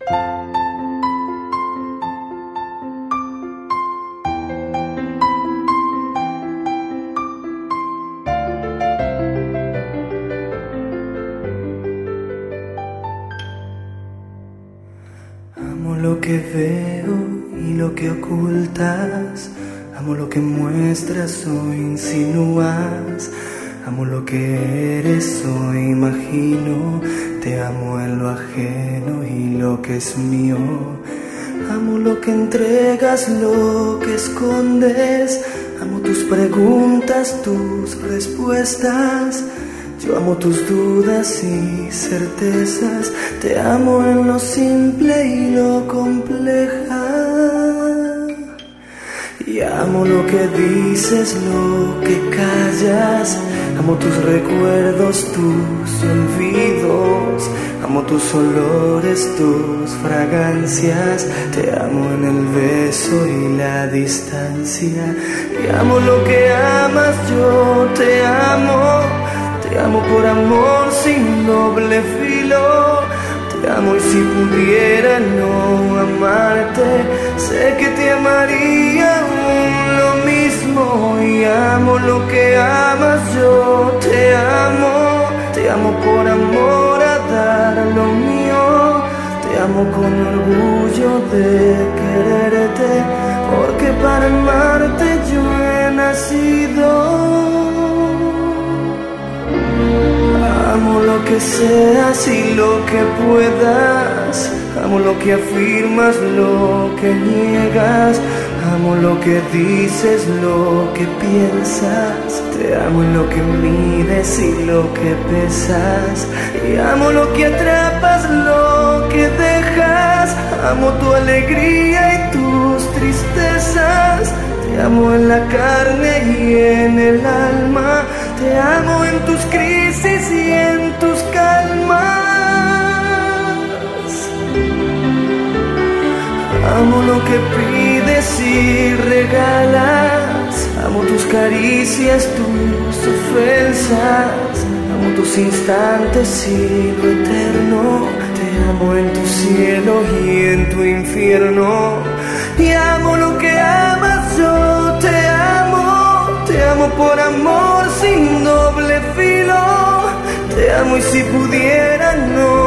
Amo lo que veo y lo que ocultas, amo lo que muestras o insinúas, amo lo que eres o imagino, te amo en lo ajeno y lo que es mío. Amo lo que entregas, lo que escondes, amo tus preguntas, tus respuestas. Yo amo tus dudas y certezas, te amo en lo simple y lo compleja. Y amo lo que dices, lo que callas, amo tus recuerdos, tus olvidos, amo tus olores, tus fragancias, te amo en el beso y la distancia. Y amo lo que amas, yo te amo. Te amo por amor sin doble filo. Te amo y si pudiera no amarte, sé que te amaría aún lo mismo. Y amo lo que amas, yo te amo. Te amo por amor a dar lo mío. Te amo con orgullo de quererte, porque para amarte yo he nacido. Amo lo que seas y lo que puedas, amo lo que afirmas, lo que niegas, amo lo que dices, lo que piensas, te amo en lo que mides y lo que pesas, y amo lo que atrapas, lo que dejas, amo tu alegría y tus tristezas, te amo en la carne y en el alma, te amo en tus crisis y en tus calmas. Amo lo que pides y regalas, amo tus caricias, tus ofensas, amo tus instantes y lo eterno, te amo en tu cielo y en tu infierno. Y amo lo que amas, yo te amo por amor sin doble filo. Te amo y si pudiera no